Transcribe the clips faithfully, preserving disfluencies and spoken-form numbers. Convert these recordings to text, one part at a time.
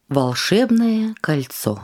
Волшебное кольцо.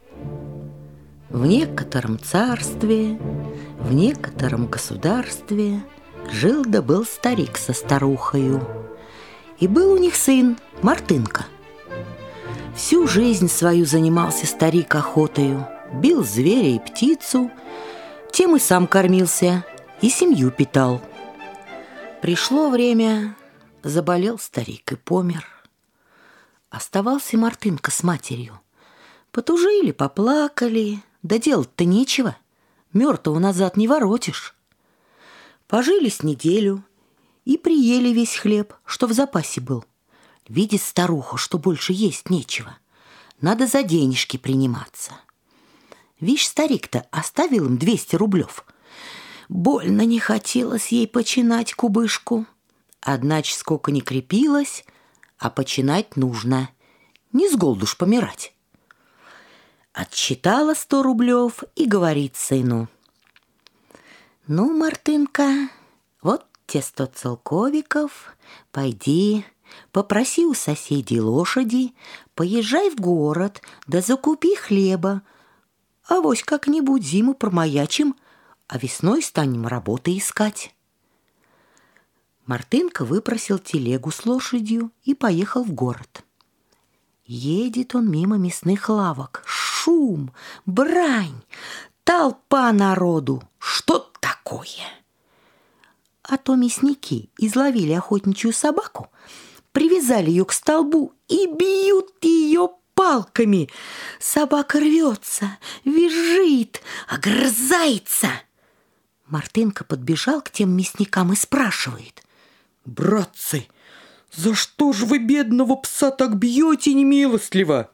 В некотором царстве, в некотором государстве жил да был старик со старухою. И был у них сын Мартынка. Всю жизнь свою занимался старик охотою, бил зверя и птицу, тем и сам кормился, и семью питал. Пришло время, заболел старик и помер. Оставался Мартынка с матерью. Потужили, поплакали, да делать-то нечего. Мертвого назад не воротишь. Пожили с неделю и приели весь хлеб, что в запасе был. Видит старуха, что больше есть нечего. Надо за денежки приниматься. Вишь, старик-то оставил им двести рублев. Больно не хотелось ей починать кубышку. Одначе сколько не крепилась, а починать нужно. Не с голоду ж помирать. Отсчитала сто рублев и говорит сыну: «Ну, Мартынка, вот те сто целковиков, пойди, попроси у соседей лошади, поезжай в город, да закупи хлеба. Авось как-нибудь зиму промаячим, а весной станем работы искать». Мартынка выпросил телегу с лошадью и поехал в город. Едет он мимо мясных лавок. Шум, брань, толпа народу. Что такое? А то мясники изловили охотничью собаку, привязали ее к столбу и бьют ее палками. Собака рвется, визжит, огрызается. Мартынка подбежал к тем мясникам и спрашивает: «Братцы, за что ж вы бедного пса так бьете немилостливо?»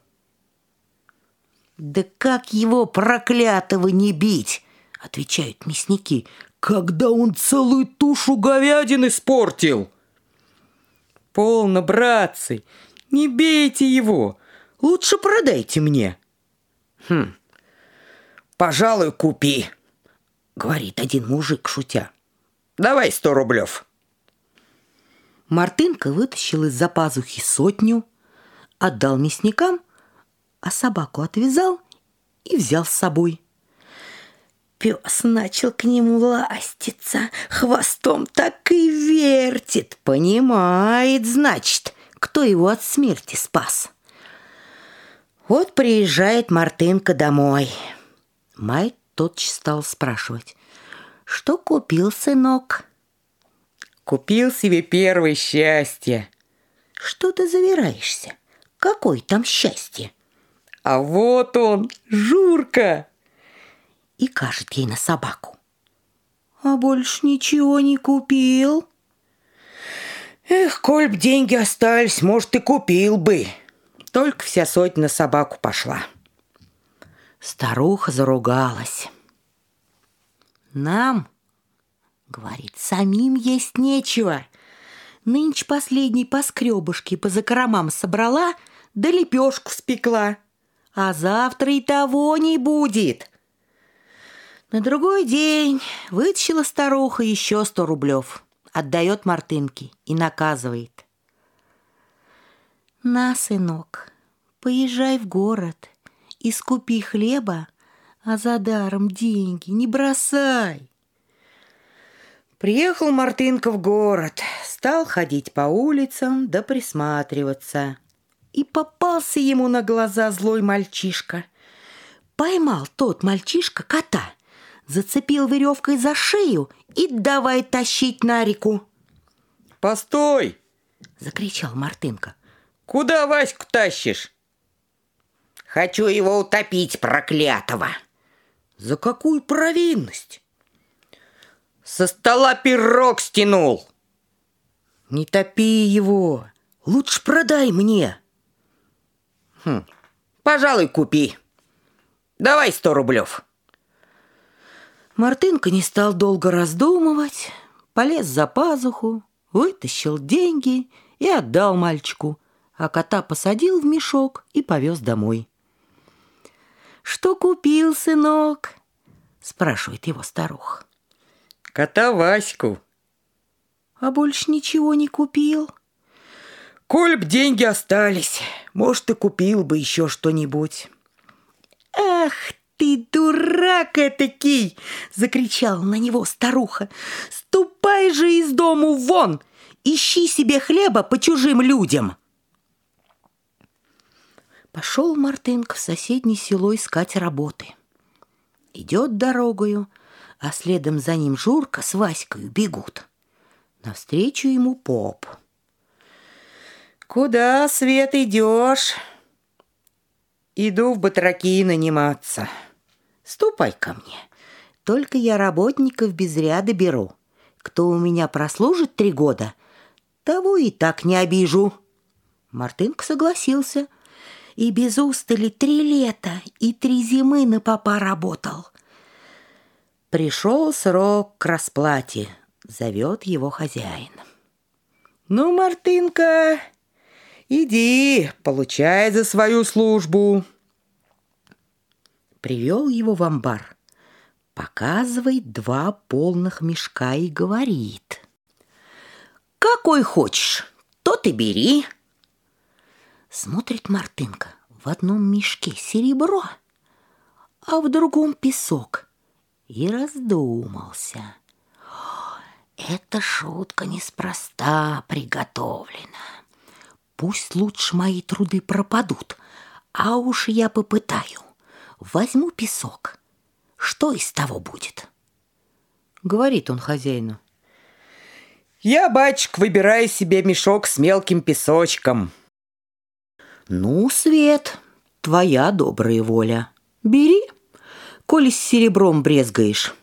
«Да как его, проклятого, не бить?» — отвечают мясники, «когда он целую тушу говядины испортил». «Полно, братцы, не бейте его, лучше продайте мне». «Хм, пожалуй, купи», — говорит один мужик, шутя. «Давай сто рублев». Мартынка вытащил из-за пазухи сотню, отдал мясникам, а собаку отвязал и взял с собой. Пес начал к нему ластиться, хвостом так и вертит. Понимает, значит, кто его от смерти спас. Вот приезжает Мартынка домой. Мать тотчас стал спрашивать: «Что купил, сынок?» «Купил себе первое счастье». «Что ты завираешься? Какое там счастье?» «А вот он, Журка!» И кажет ей на собаку. «А больше ничего не купил?» «Эх, коль б деньги остались, может, и купил бы. Только вся сотня на собаку пошла». Старуха заругалась. «Нам, — говорит, — самим есть нечего. Нынче последней поскребышки по закромам собрала, да лепешку спекла, а завтра и того не будет». На другой день вытащила старуха еще сто рублев, отдает Мартынке и наказывает: «На, сынок, поезжай в город и скупи хлеба, а за даром деньги не бросай». Приехал Мартынка в город, стал ходить по улицам да присматриваться. И попался ему на глаза злой мальчишка. Поймал тот мальчишка кота, зацепил веревкой за шею и давай тащить на реку. «Постой!» — закричал Мартынка. «Куда Ваську тащишь?» «Хочу его утопить, проклятого». «За какую провинность?» «Со стола пирог стянул». «Не топи его, лучше продай мне». «Хм, пожалуй, купи. Давай сто рублев». Мартынка не стал долго раздумывать, полез за пазуху, вытащил деньги и отдал мальчику, а кота посадил в мешок и повез домой. «Что купил, сынок?» — спрашивает его старуха. «Кота Ваську». «А больше ничего не купил?» Коль б деньги остались, может, и купил бы еще что-нибудь. Ах ты, дурак этакий! Закричала на него старуха. Ступай же из дому вон! Ищи себе хлеба по чужим людям! Пошел Мартынка в соседнее село искать работы. Идет дорогою, а следом за ним Журка с Ваською бегут. Навстречу ему поп. Куда, Свет, идешь? Иду в батраки наниматься. Ступай ко мне. Только я работников без ряда беру. Кто у меня прослужит три года, того и так не обижу. Мартынка согласился. И без устали три лета и три зимы на попа работал. Пришел срок к расплате. Зовет его хозяин. Ну, Мартынка, иди, получай за свою службу. Привел его в амбар. Показывает два полных мешка и говорит: какой хочешь, тот и бери. Смотрит Мартынка: в одном мешке серебро, а в другом песок. И раздумался. Эта шутка неспроста приготовлена. Пусть лучше мои труды пропадут, а уж я попытаю. Возьму песок. Что из того будет? Говорит он хозяину: я, батюшка, выбираю себе мешок с мелким песочком. Ну, Свет, твоя добрая воля. Бери, коли с серебром брезгаешь.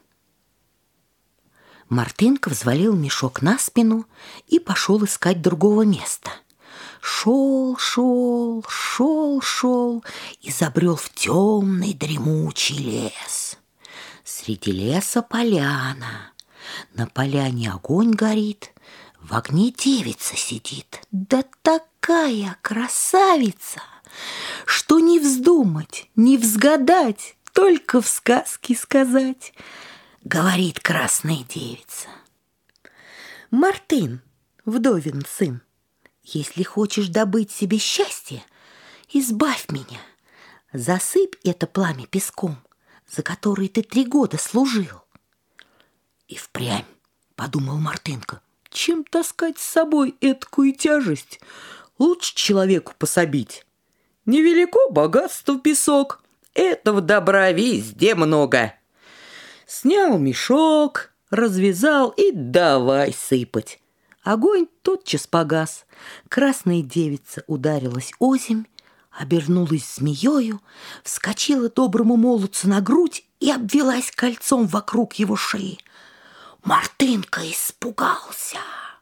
Мартынка взвалил мешок на спину и пошел искать другого места. Шел, шел, шел, шел и забрел в темный дремучий лес. Среди леса поляна. На поляне огонь горит, в огне девица сидит. Да такая красавица, что не вздумать, не взгадать, только в сказке сказать. Говорит красная девица: Мартын, вдовин сын, если хочешь добыть себе счастье, избавь меня. Засыпь это пламя песком, за который ты три года служил. И впрямь, подумал Мартынка, чем таскать с собой эткую тяжесть? Лучше человеку пособить. Невелико богатство песок, этого добра везде много. Снял мешок, развязал и давай сыпать. Огонь тотчас погас. Красная девица ударилась озимь, обернулась змеёю, вскочила доброму молодцу на грудь и обвелась кольцом вокруг его шеи. Мартынка испугался.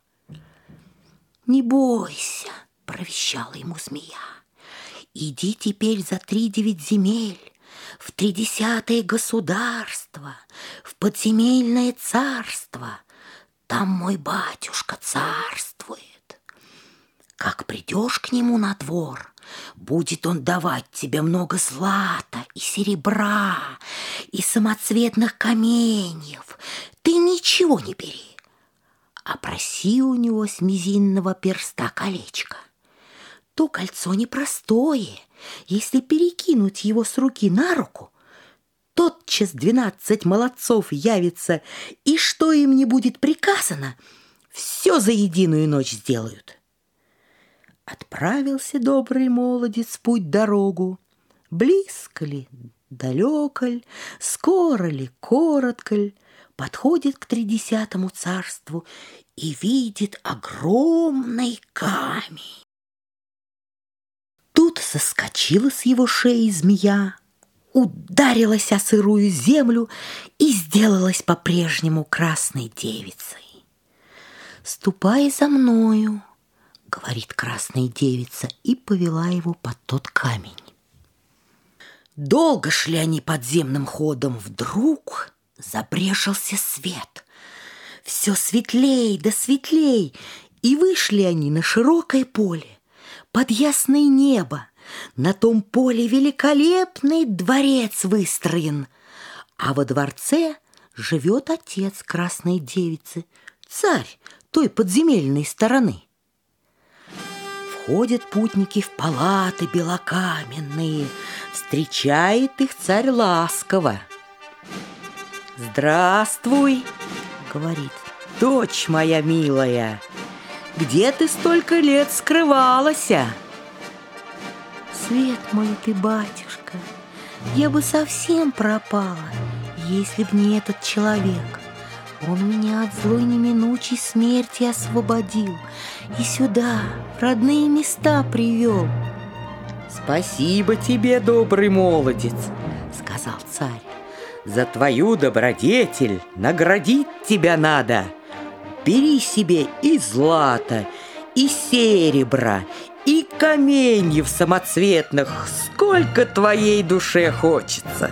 «Не бойся», — провещала ему змея. «Иди теперь за три девять земель, в тридесятое государство, в подземельное царство. Там мой батюшка царствует. Как придешь к нему на двор, будет он давать тебе много злата и серебра, и самоцветных каменьев. Ты ничего не бери, а проси у него с мизинного перста колечко. То кольцо непростое, если перекинуть его с руки на руку, тотчас двенадцать молодцов явится, и что им не будет приказано, все за единую ночь сделают». Отправился добрый молодец в путь-дорогу. Близко ли, далеко ли, скоро ли, коротко ли, подходит к тридесятому царству и видит огромный камень. Тут соскочила с его шеи змея, ударилась о сырую землю и сделалась по-прежнему красной девицей. «Ступай за мною», — говорит красная девица, и повела его под тот камень. Долго шли они подземным ходом, вдруг забрешился свет. Все светлей да светлей, и вышли они на широкое поле, под ясное небо. На том поле великолепный дворец выстроен, а во дворце живет отец красной девицы, царь той подземельной стороны. Входят путники в палаты белокаменные, встречает их царь ласково. «Здравствуй, — говорит, — дочь моя милая, где ты столько лет скрывалася?» «Свет мой ты, батюшка, я бы совсем пропала, если б не этот человек. Он меня от злой неминучей смерти освободил и сюда, в родные места привел». «Спасибо тебе, добрый молодец, — сказал царь. За твою добродетель наградить тебя надо. Бери себе и злато, и серебра, и каменьев самоцветных, сколько твоей душе хочется».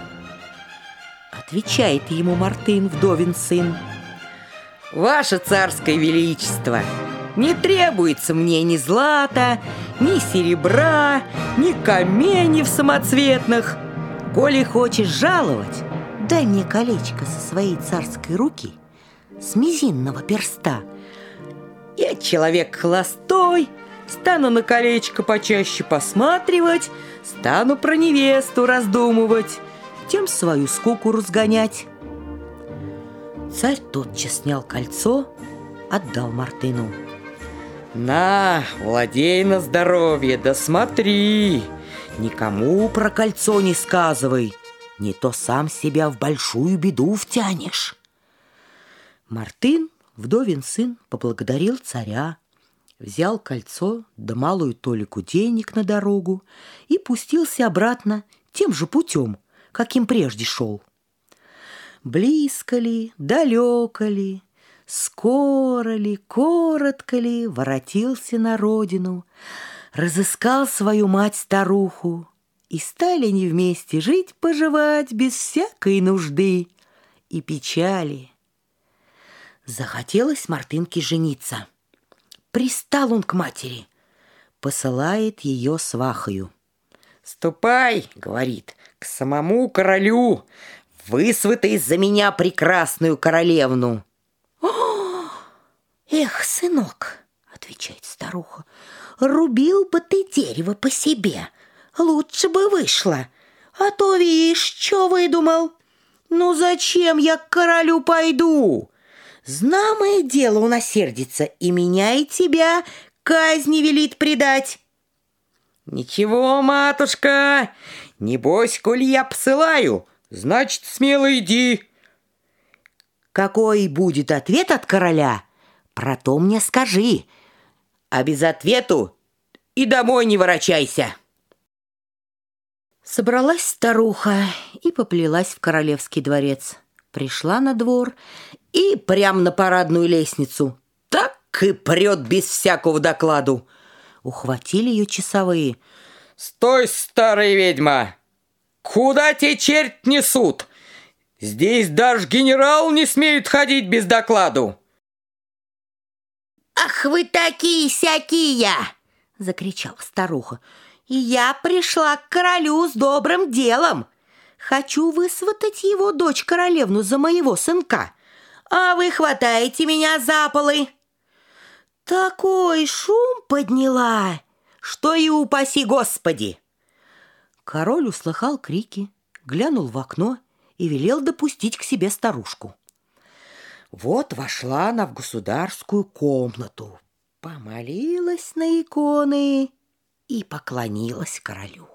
Отвечает ему Мартын, вдовин сын: «Ваше царское величество, не требуется мне ни злата, ни серебра, ни каменьев самоцветных. Коли хочешь жаловать, дай мне колечко со своей царской руки, с мизинного перста. Я человек холостой, стану на колечко почаще посматривать, стану про невесту раздумывать, тем свою скуку разгонять». Царь тотчас снял кольцо, отдал Мартыну. «На, владей на здоровье, да смотри, никому про кольцо не сказывай, не то сам себя в большую беду втянешь». Мартын, вдовин сын, поблагодарил царя, взял кольцо да малую толику денег на дорогу и пустился обратно тем же путем, каким прежде шел. Близко ли, далеко ли, скоро ли, коротко ли, воротился на родину, разыскал свою мать-старуху, и стали они вместе жить-поживать без всякой нужды и печали. Захотелось Мартынке жениться. Пристал он к матери, посылает ее свахою. «Ступай, — говорит, — к самому королю, высватай за меня прекрасную королевну». «О, эх, сынок, — отвечает старуха, — рубил бы ты дерево по себе, лучше бы вышло. А то, видишь, что выдумал? Ну зачем я к королю пойду? Знамое дело он осердится, и меня, и тебя казни велит предать». «Ничего, матушка, небось, коль я посылаю, значит, смело иди». «Какой будет ответ от короля, про то мне скажи, а без ответу и домой не ворочайся». Собралась старуха и поплелась в королевский дворец. Пришла на двор и прям на парадную лестницу. Так и прет без всякого докладу. Ухватили ее часовые. «Стой, старая ведьма! Куда те черт несут? Здесь даже генерал не смеет ходить без докладу!» «Ах вы такие-сякие!» — закричала старуха. «Я пришла к королю с добрым делом. Хочу высватать его дочь-королевну за моего сынка, а вы хватаете меня за полы». Такой шум подняла, что и упаси Господи. Король услыхал крики, глянул в окно и велел допустить к себе старушку. Вот вошла она в государскую комнату, помолилась на иконы и поклонилась королю.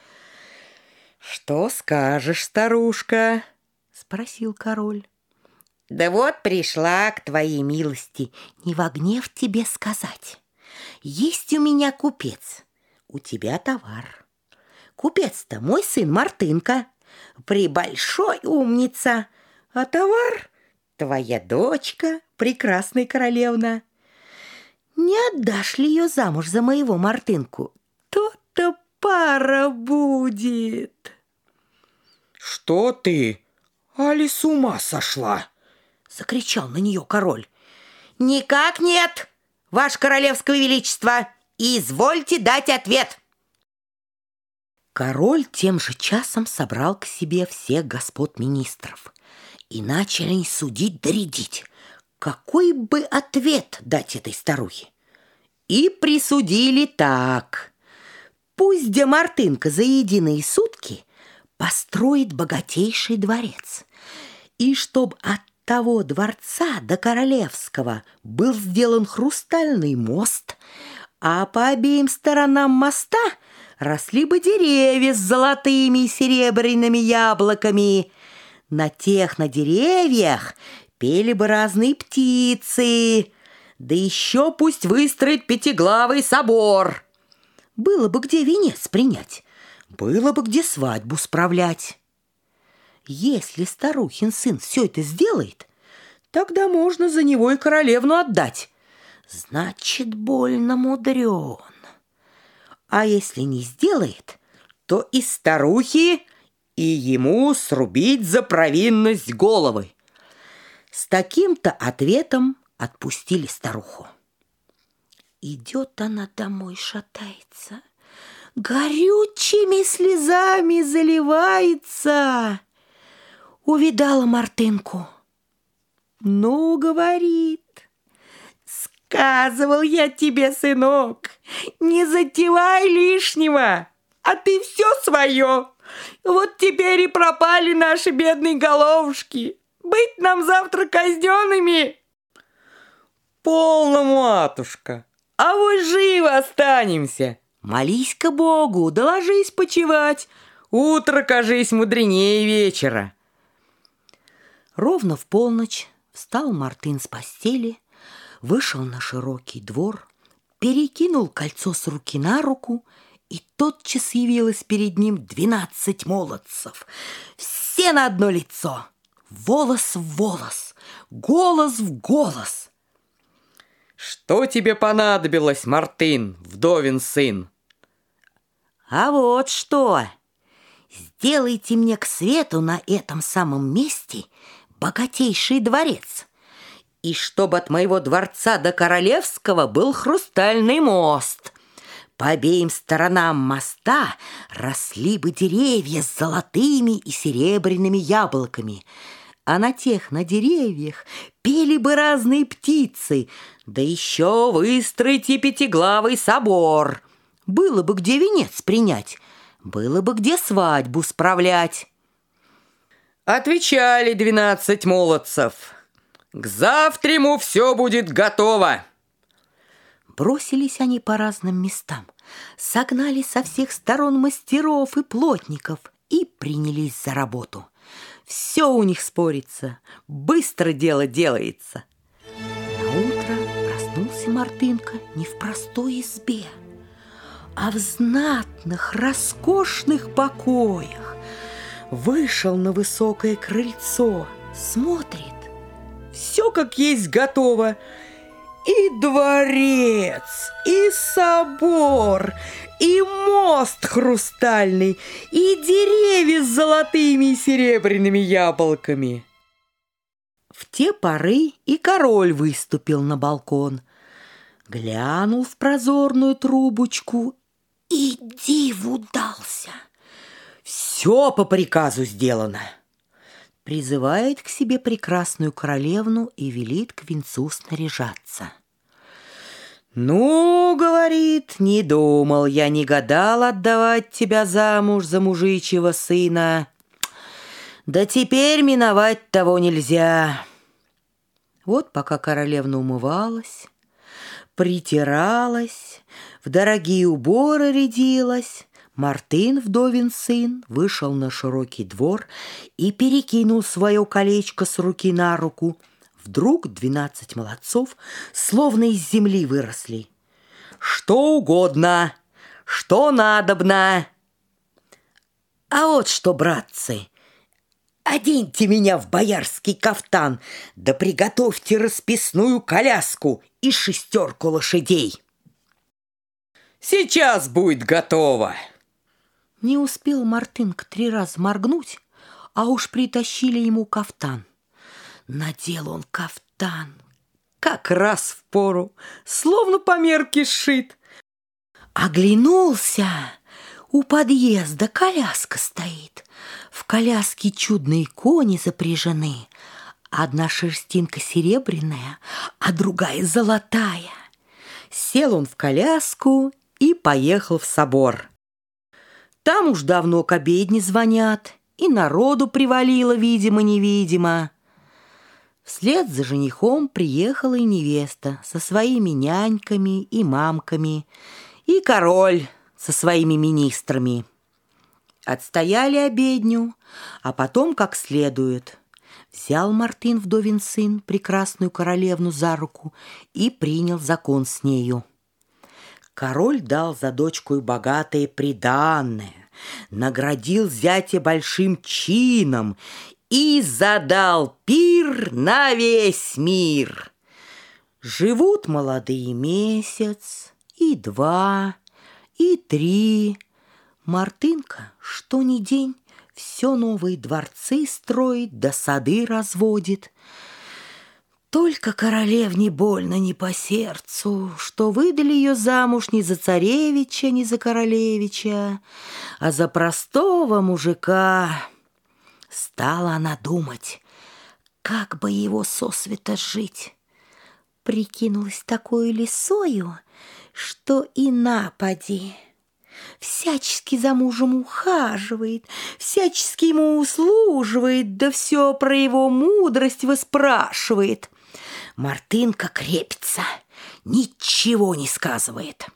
«Что скажешь, старушка?» — спросил король. «Да вот пришла к твоей милости, не во гнев тебе сказать. Есть у меня купец, у тебя товар. Купец-то мой сын Мартынка, пребольшой умница, а товар твоя дочка, прекрасная королевна. Не отдашь ли ее замуж за моего Мартынку? То-то пара будет». «Что ты, али с ума сошла?» — закричал на нее король. «Никак нет, ваше королевское величество, извольте дать ответ». Король тем же часом собрал к себе всех господ министров, и начали они судить да рядить, какой бы ответ дать этой старухе. и присудили так: пусть Демартынка за единые сутки построит богатейший дворец, и чтоб от того дворца до Королевского был сделан хрустальный мост, а по обеим сторонам моста росли бы деревья с золотыми и серебряными яблоками. На тех на деревьях пели бы разные птицы, да еще пусть выстроит пятиглавый собор. Было бы где венец принять, было бы где свадьбу справлять. Если старухин сын все это сделает, тогда можно за него и королевну отдать. Значит, больно мудрен. А если не сделает, то и старухи, и ему срубить за провинность головы. С таким-то ответом отпустили старуху. Идет она домой, шатается, горючими слезами заливается. Увидала Мартынку. Ну, говорит, сказывал я тебе, сынок, не затевай лишнего, а ты все свое. Вот теперь и пропали наши бедные головушки. Быть нам завтра казненными. Полно, матушка, а вот живо останемся. Молись-ка Богу, да ложись почевать. Утро, кажись, мудренее вечера. Ровно в полночь встал Мартын с постели, вышел на широкий двор, перекинул кольцо с руки на руку, и тотчас явилось перед ним двенадцать молодцев. Все на одно лицо, волос в волос, голос в голос. Что тебе понадобилось, Мартын, вдовин сын? А вот что! Сделайте мне к свету на этом самом месте богатейший дворец, и чтобы от моего дворца до Королевского был хрустальный мост. По обеим сторонам моста росли бы деревья с золотыми и серебряными яблоками, а на тех на деревьях пели бы разные птицы, да еще выстроите пятиглавый собор. Было бы где венец принять, было бы где свадьбу справлять. Отвечали двенадцать молодцев: к завтраму все будет готово. Бросились они по разным местам, согнали со всех сторон мастеров и плотников и принялись за работу. Все у них спорится, быстро дело делается. Наутро проснулся Мартынка не в простой избе, а в знатных, роскошных покоях. Вышел на высокое крыльцо, смотрит, все как есть готово. И дворец, и собор, и мост хрустальный, и деревья с золотыми и серебряными яблоками. В те поры и король выступил на балкон, глянул в прозорную трубочку и диву дался. Все по приказу сделано. Призывает к себе прекрасную королевну и велит к венцу снаряжаться. «Ну, — говорит, — не думал я, не гадал отдавать тебя замуж за мужичьего сына. Да теперь миновать того нельзя». Вот пока королевна умывалась, притиралась, в дорогие уборы рядилась, Мартын, вдовин сын, вышел на широкий двор и перекинул свое колечко с руки на руку. Вдруг двенадцать молодцов словно из земли выросли. «Что угодно, что надобно». «А вот что, братцы, оденьте меня в боярский кафтан, да приготовьте расписную коляску и шестерку лошадей». «Сейчас будет готово». Не успел Мартынка три раза моргнуть, а уж притащили ему кафтан. Надел он кафтан как раз в пору, словно по мерке сшит. Оглянулся, у подъезда коляска стоит. В коляске чудные кони запряжены. Одна шерстинка серебряная, а другая золотая. Сел он в коляску и поехал в собор. Там уж давно к обедне звонят, и народу привалило видимо-невидимо. Вслед за женихом приехала и невеста со своими няньками и мамками, и король со своими министрами. Отстояли обедню, а потом как следует. Взял Мартын, вдовин сын, прекрасную королевну за руку и принял закон с нею. Король дал за дочку богатое приданое, наградил зятя большим чином и задал пир на весь мир. Живут молодые месяц, и два, и три. Мартынка, что ни день, все новые дворцы строит, да сады разводит. Только королевне больно не по сердцу, что выдали ее замуж не за царевича, не за королевича, а за простого мужика. Стала она думать, как бы его сосвета жить. Прикинулась такой лисою, что и напади. Всячески за мужем ухаживает, всячески ему услуживает, да все про его мудрость выспрашивает. Мартынка крепится, ничего не сказывает.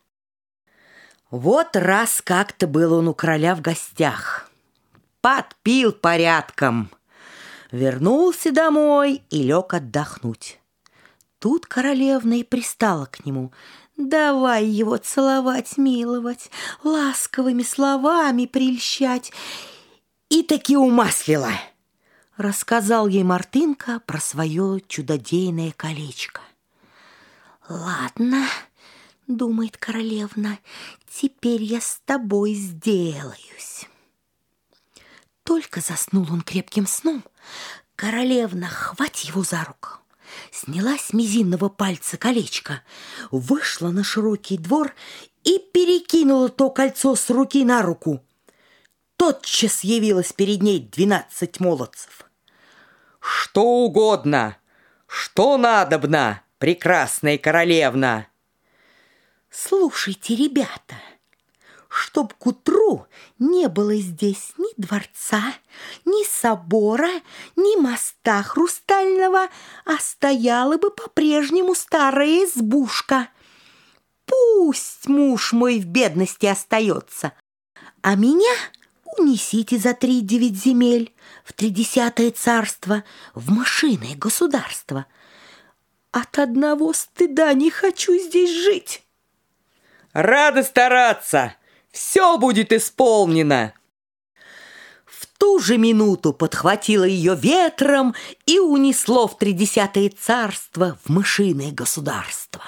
Вот раз как-то был он у короля в гостях. Подпил порядком. Вернулся домой и лег отдохнуть. Тут королевна и пристала к нему. Давай его целовать, миловать, ласковыми словами прельщать. И таки умаслила. Рассказал ей Мартынка про свое чудодейное колечко. Ладно, думает королевна, теперь я с тобой сделаюсь. Только заснул он крепким сном, королевна хвать его за руку. Сняла с мизинного пальца колечко, вышла на широкий двор и перекинула то кольцо с руки на руку. Тотчас явилось перед ней двенадцать молодцев. «Что угодно, что надобно, прекрасная королевна!» «Слушайте, ребята, чтоб к утру не было здесь ни дворца, ни собора, ни моста хрустального, а стояла бы по-прежнему старая избушка. Пусть муж мой в бедности остается, а меня унесите за три девять земель в тридесятое царство, в мышиное государство. От одного стыда не хочу здесь жить». «Рада стараться! Все будет исполнено!» В ту же минуту подхватило ее ветром и унесло в тридесятое царство, в мышиное государство.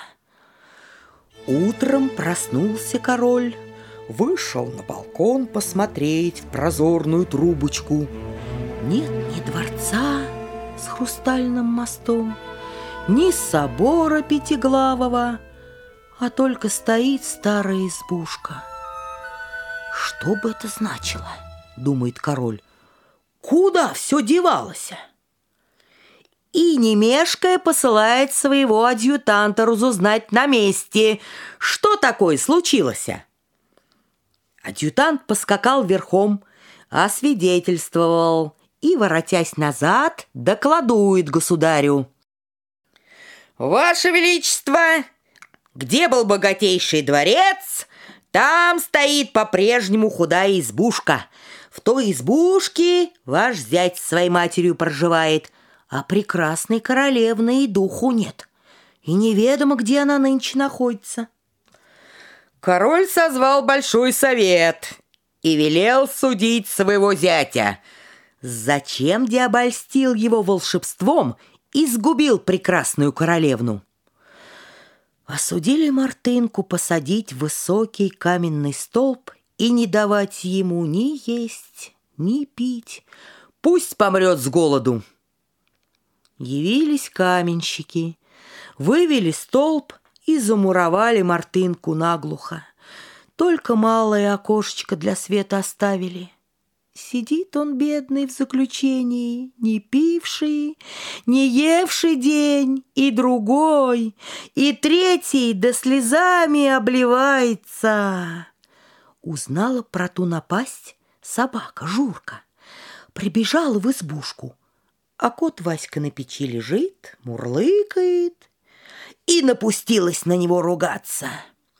Утром проснулся король, вышел на балкон посмотреть в прозорную трубочку. Нет ни дворца с хрустальным мостом, ни собора пятиглавого, а только стоит старая избушка. Что бы это значило, думает король, куда все девалось? И, не мешкая, посылает своего адъютанта разузнать на месте, что такое случилось. Адъютант поскакал верхом, освидетельствовал и, воротясь назад, докладует государю. «Ваше Величество, где был богатейший дворец, там стоит по-прежнему худая избушка. В той избушке ваш зять с своей матерью проживает, а прекрасной королевны и духу нет, и неведомо, где она нынче находится». Король созвал большой совет и велел судить своего зятя. Зачем де обольстил его волшебством и сгубил прекрасную королевну? Осудили Мартынку посадить в высокий каменный столб и не давать ему ни есть, ни пить. Пусть помрет с голоду. Явились каменщики, вывели столб и замуровали Мартынку наглухо. Только малое окошечко для света оставили. Сидит он, бедный, в заключении, не пивший, не евший день, и другой, и третий да слезами обливается. Узнала про ту напасть собака Журка. Прибежала в избушку, а кот Васька на печи лежит, мурлыкает, и напустилась на него ругаться.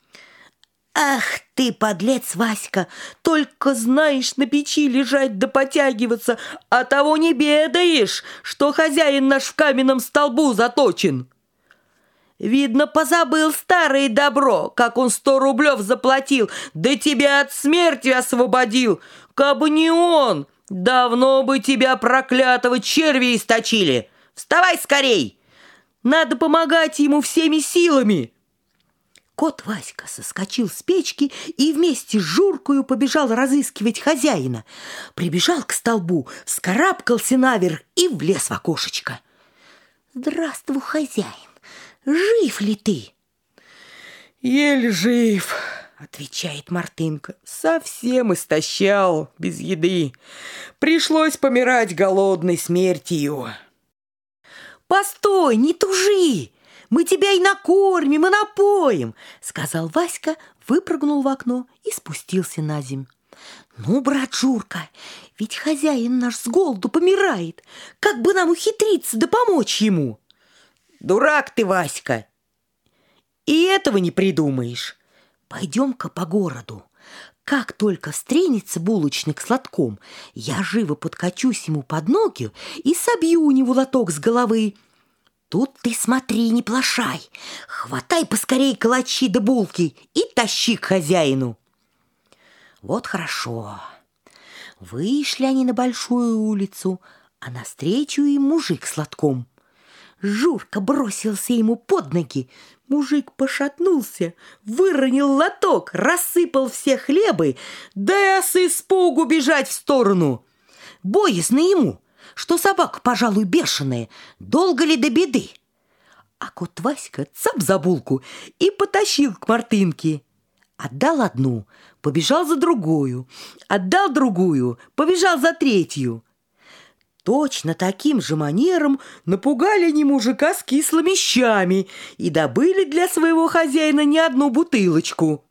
«Ах ты, подлец, Васька, только знаешь на печи лежать да потягиваться, а того не бедаешь, что хозяин наш в каменном столбу заточен. Видно, позабыл старое добро, как он сто рублев заплатил, да тебя от смерти освободил. Кабы не он, давно бы тебя, проклятого, черви источили. Вставай скорей, надо помогать ему всеми силами». Кот Васька соскочил с печки и вместе с Журкою побежал разыскивать хозяина. Прибежал к столбу, вскарабкался наверх и влез в окошечко. «Здравствуй, хозяин, жив ли ты?» «Еле жив», — отвечает Мартынка. «Совсем истощал, без еды. Пришлось помирать голодной смертью». «Постой, не тужи! Мы тебя и накормим, и напоим!» — сказал Васька, выпрыгнул в окно и спустился на земь. «Ну, брат Журка, ведь хозяин наш с голоду помирает. Как бы нам ухитриться да помочь ему?» «Дурак ты, Васька! И этого не придумаешь. Пойдем-ка по городу. Как только встретится булочник с лотком, я живо подкачусь ему под ноги и собью у него лоток с головы. Тут ты смотри, не плашай, хватай поскорей калачи да булки и тащи к хозяину». Вот хорошо. Вышли они на большую улицу, а навстречу им мужик с лотком. Журка бросился ему под ноги. Мужик пошатнулся, выронил лоток, рассыпал все хлебы, да и с испугу бежать в сторону. Боязно ему, что собака, пожалуй, бешеная, долго ли до беды. А кот Васька цап за булку и потащил к Мартынке. Отдал одну, побежал за другую, отдал другую, побежал за третью. Точно таким же манером напугали они мужика с кислыми щами и добыли для своего хозяина не одну бутылочку.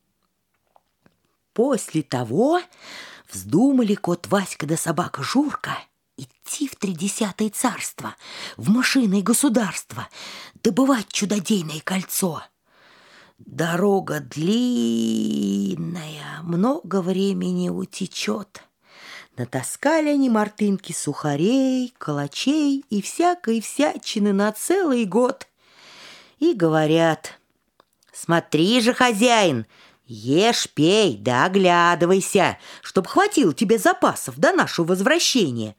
После того вздумали кот Васька да собака Журка идти в тридесятое царство, в мышиное государство, добывать чудодейное кольцо. Дорога длинная, много времени утечет. Натаскали они Мартынке сухарей, калачей и всякой всячины на целый год. И говорят: «Смотри же, хозяин, ешь, пей, да оглядывайся, чтоб хватило тебе запасов до нашего возвращения».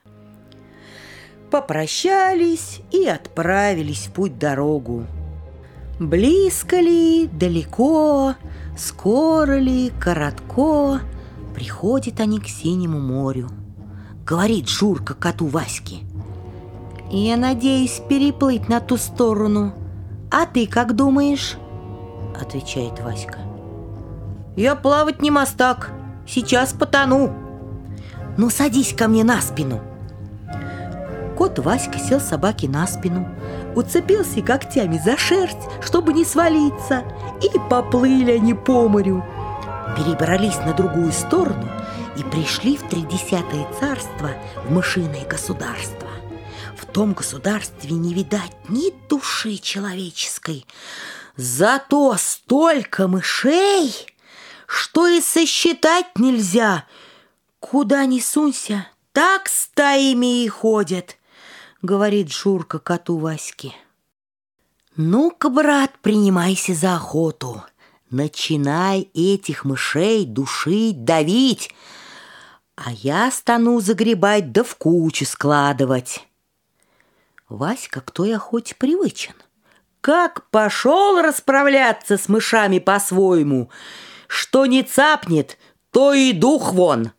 Попрощались и отправились в путь-дорогу. Близко ли, далеко, скоро ли, коротко, приходят они к синему морю. Говорит Журка коту Ваське: «Я надеюсь переплыть на ту сторону. А ты как думаешь?» Отвечает Васька: «Я плавать не мастак, сейчас потону». «Ну, садись ко мне на спину». Кот Васька сел собаке на спину, уцепился когтями за шерсть, чтобы не свалиться, и поплыли они по морю. Перебрались на другую сторону и пришли в тридесятое царство, в мышиное государство. В том государстве не видать ни души человеческой, зато столько мышей, что и сосчитать нельзя. Куда ни сунься, так стаями и ходят, говорит Журка коту Ваське. «Ну-ка, брат, принимайся за охоту. Начинай этих мышей душить, давить, а я стану загребать да в кучу складывать». Васька к той охоте привычен. Как пошел расправляться с мышами по-своему, что не цапнет, то и дух вон.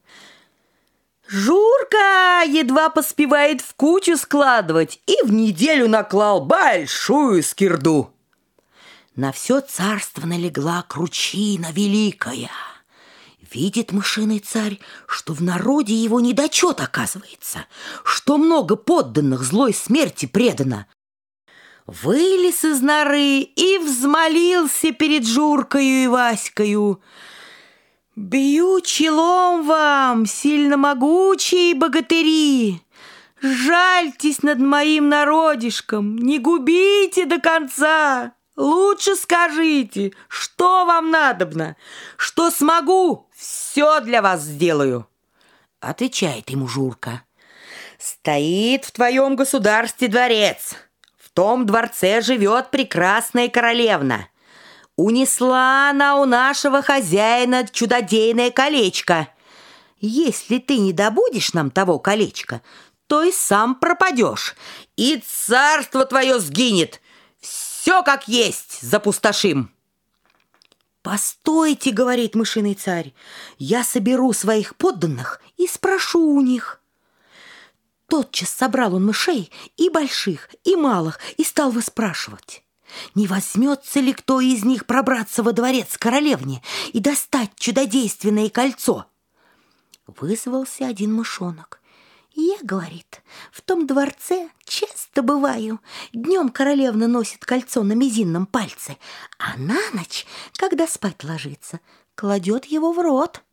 Журка едва поспевает в кучу складывать и в неделю наклал большую скирду. На все царство налегла кручина великая. Видит мышиный царь, что в народе его недочет оказывается, что много подданных злой смерти предано. Вылез из норы и взмолился перед Журкою и Ваською: «Бью челом вам, сильно могучие богатыри! Жальтесь над моим народишком, не губите до конца! Лучше скажите, что вам надобно, что смогу, все для вас сделаю!» Отвечает ему Журка: «Стоит в твоем государстве дворец. В том дворце живет прекрасная королевна. Унесла она у нашего хозяина чудодейное колечко. Если ты не добудешь нам того колечка, то и сам пропадешь, и царство твое сгинет. Все как есть запустошим». «Постойте, — говорит мышиный царь, — я соберу своих подданных и спрошу у них». Тотчас собрал он мышей, и больших, и малых, и стал выспрашивать, не возьмется ли кто из них пробраться во дворец королевне и достать чудодейственное кольцо. Вызвался один мышонок. «Я, — говорит, — в том дворце часто бываю. Днем королевна носит кольцо на мизинном пальце, а на ночь, когда спать ложится, кладет его в рот».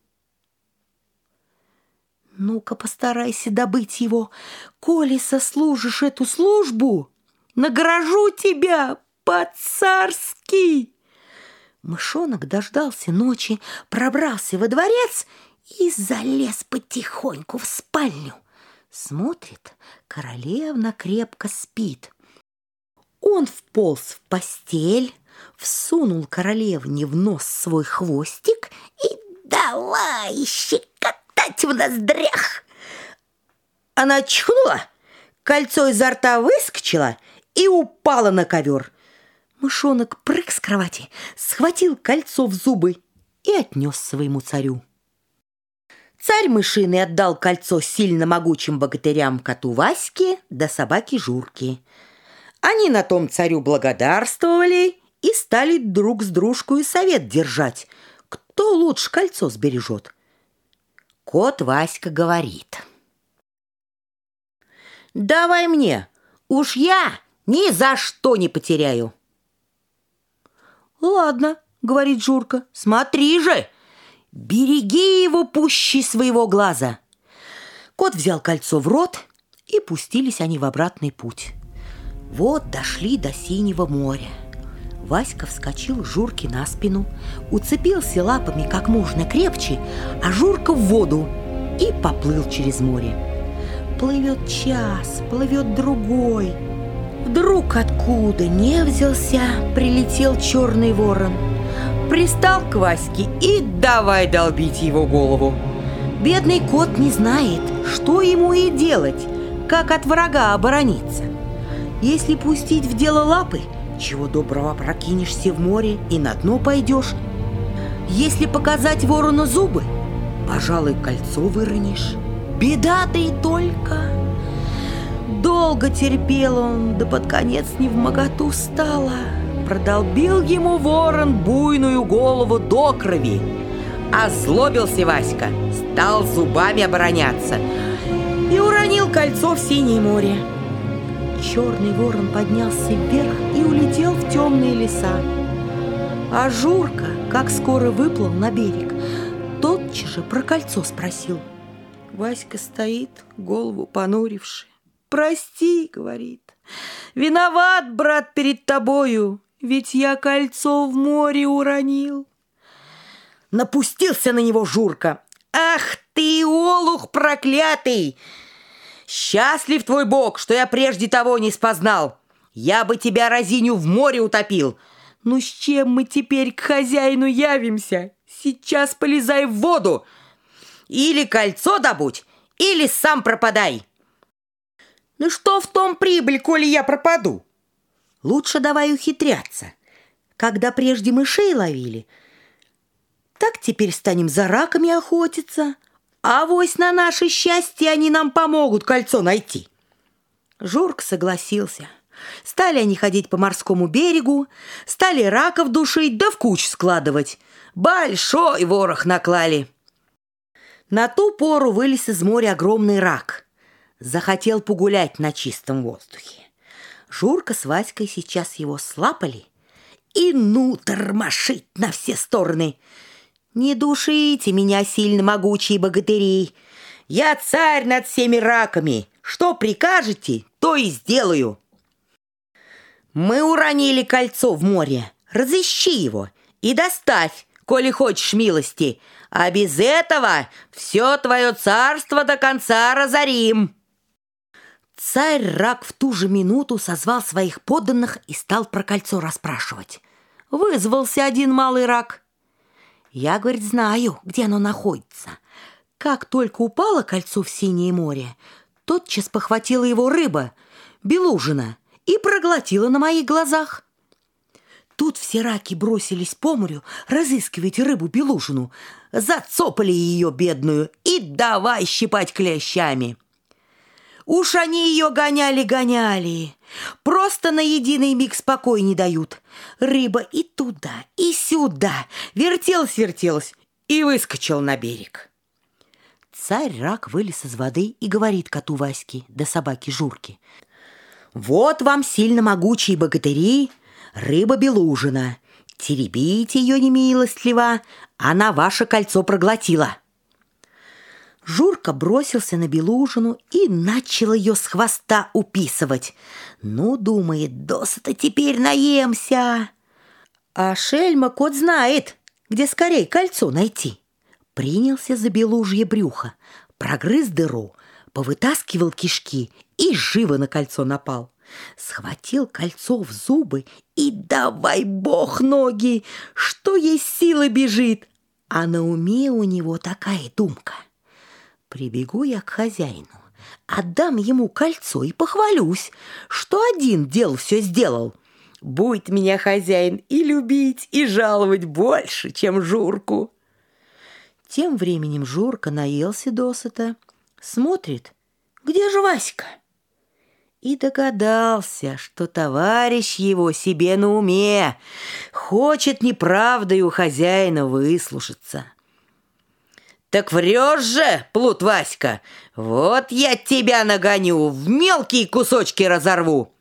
«Ну-ка, постарайся добыть его. Коли сослужишь эту службу, награжу тебя по-царски». Мышонок дождался ночи, пробрался во дворец и залез потихоньку в спальню. Смотрит, королевна крепко спит. Он вполз в постель, всунул королевне в нос свой хвостик и давай щекотать в ноздрях. Она чихнула, кольцо изо рта выскочило и упало на ковер. Мышонок прыг с кровати, схватил кольцо в зубы и отнес своему царю. Царь мышиный отдал кольцо сильно могучим богатырям коту Ваське да собаке Журке. Они на том царю благодарствовали и стали друг с дружкой совет держать, кто лучше кольцо сбережет. Кот Васька говорит: «Давай мне, уж я ни за что не потеряю». «Ладно, — говорит Журка, — смотри же, береги его пуще своего глаза». Кот взял кольцо в рот, и пустились они в обратный путь. Вот дошли до синего моря. Васька вскочил Журке на спину, уцепился лапами как можно крепче, а Журка в воду и поплыл через море. Плывет час, плывет другой. Вдруг откуда не взялся, прилетел черный ворон, пристал к Ваське и давай долбить его голову. Бедный кот не знает, что ему и делать, как от врага оборониться. Если пустить в дело лапы, чего доброго прокинешься в море и на дно пойдешь. Если показать ворону зубы, пожалуй, кольцо выронишь. Беда-то и только. Долго терпел он, да под конец невмоготу стало. Продолбил ему ворон буйную голову до крови. Озлобился Васька, стал зубами обороняться и уронил кольцо в синее море. Черный ворон поднялся вверх и улетел в темные леса. А Журка, как скоро выплыл на берег, тотчас же про кольцо спросил. Васька стоит, голову понуривши. «Прости, — говорит, — виноват, брат, перед тобою, ведь я кольцо в море уронил». Напустился на него Журка. «Ах ты, олух проклятый! Счастлив твой бог, что я прежде того не спознал. Я бы тебя, разиню, в море утопил. Ну с чем мы теперь к хозяину явимся? Сейчас полезай в воду. Или кольцо добудь, или сам пропадай». «Ну что в том прибыль, коли я пропаду? Лучше давай ухитряться. Когда прежде мышей ловили, так теперь станем за раками охотиться. Авось на наше счастье они нам помогут кольцо найти». Журк согласился. Стали они ходить по морскому берегу, стали раков душить да в кучу складывать. Большой ворох наклали. На ту пору вылез из моря огромный рак. Захотел погулять на чистом воздухе. Журка с Васькой сейчас его слапали и ну тормошить на все стороны. «Не душите меня, сильно могучие богатыри! Я царь над всеми раками! Что прикажете, то и сделаю!» «Мы уронили кольцо в море, разыщи его и доставь, коли хочешь милости, а без этого все твое царство до конца разорим!» Царь-рак в ту же минуту созвал своих подданных и стал про кольцо расспрашивать. Вызвался один малый рак. «Я, говорит, знаю, где оно находится. Как только упало кольцо в синее море, тотчас похватила его рыба, белужина, и проглотила на моих глазах». Тут все раки бросились по морю разыскивать рыбу-белужину, зацопали ее бедную и давай щипать клещами. Уж они ее гоняли-гоняли, просто на единый миг спокой не дают. Рыба и туда, и сюда вертелась-вертелась и выскочил на берег. Царь-рак вылез из воды и говорит коту Ваське да собаке Журке: «Вот вам сильно могучие богатыри, рыба-белужина. Теребите ее немилостливо, она ваше кольцо проглотила». Журка бросился на белужину и начал ее с хвоста уписывать. Ну, думает, досыта теперь наемся. А шельма кот знает, где скорей кольцо найти. Принялся за белужье брюхо, прогрыз дыру, повытаскивал кишки и живо на кольцо напал. Схватил кольцо в зубы и давай бог ноги, что есть силы бежит. А на уме у него такая думка: прибегу я к хозяину, отдам ему кольцо и похвалюсь, что один дел все сделал. Будет меня хозяин и любить, и жаловать больше, чем Журку. Тем временем Журка наелся досыта, смотрит, где же Васька? И догадался, что товарищ его себе на уме, хочет неправдой у хозяина выслушаться. «Так врешь же, плут Васька! Вот я тебя нагоню, в мелкие кусочки разорву!»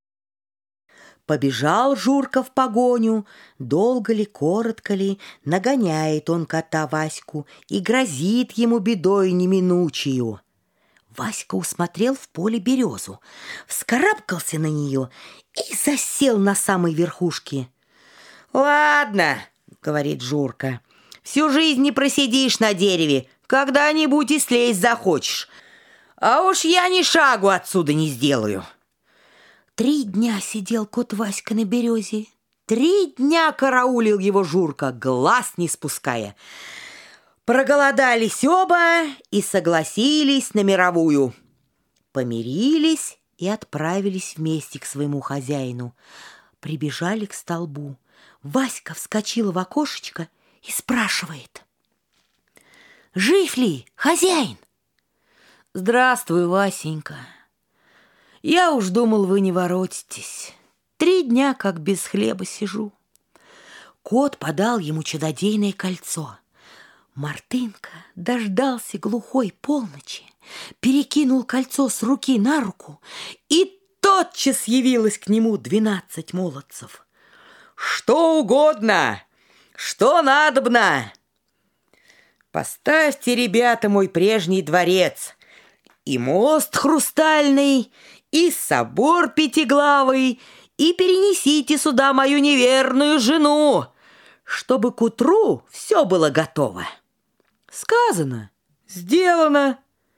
Побежал Журка в погоню, долго ли, коротко ли, нагоняет он кота Ваську и грозит ему бедой неминучую. Васька усмотрел в поле березу, вскарабкался на нее и засел на самой верхушке. «Ладно, — говорит Журка, — всю жизнь не просидишь на дереве, когда-нибудь и слезть захочешь. А уж я ни шагу отсюда не сделаю». Три дня сидел кот Васька на березе, три дня караулил его Журка, глаз не спуская. Проголодались оба и согласились на мировую. Помирились и отправились вместе к своему хозяину. Прибежали к столбу. Васька вскочила в окошечко и спрашивает: «Жив ли хозяин?» «Здравствуй, Васенька. Я уж думал, вы не воротитесь. Три дня как без хлеба сижу». Кот подал ему чудодейное кольцо. Мартынка дождался глухой полночи, перекинул кольцо с руки на руку, и тотчас явилось к нему двенадцать молодцев. «Что угодно, что надобно? Поставьте, ребята, мой прежний дворец, и мост хрустальный, и собор пятиглавый, и перенесите сюда мою неверную жену, чтобы к утру все было готово». Сказано, сделано.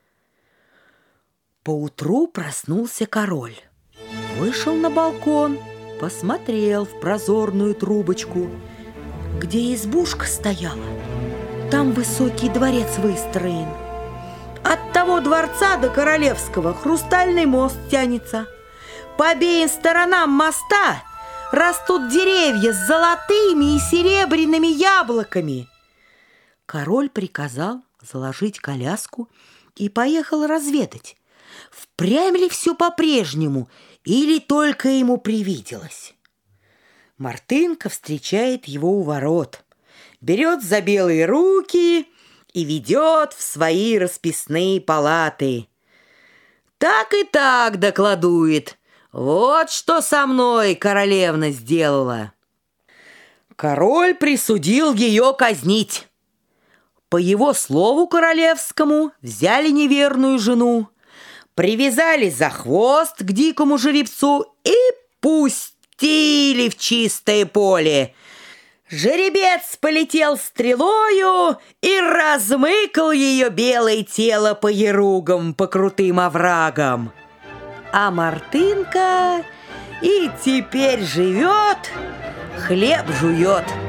Поутру проснулся король, вышел на балкон, посмотрел в прозорную трубочку, где избушка стояла. Там высокий дворец выстроен. От того дворца до королевского хрустальный мост тянется. По обеим сторонам моста растут деревья с золотыми и серебряными яблоками. Король приказал заложить коляску и поехал разведать, впрямь ли все по-прежнему или только ему привиделось. Мартынка встречает его у ворот, берет за белые руки и ведет в свои расписные палаты. Так и так докладует: вот что со мной королевна сделала. Король присудил ее казнить. По его слову королевскому взяли неверную жену, привязали за хвост к дикому жеребцу и пустили в чистое поле. Жеребец полетел стрелою и размыкал ее белое тело по яругам, по крутым оврагам. А Мартынка и теперь живет, хлеб жует.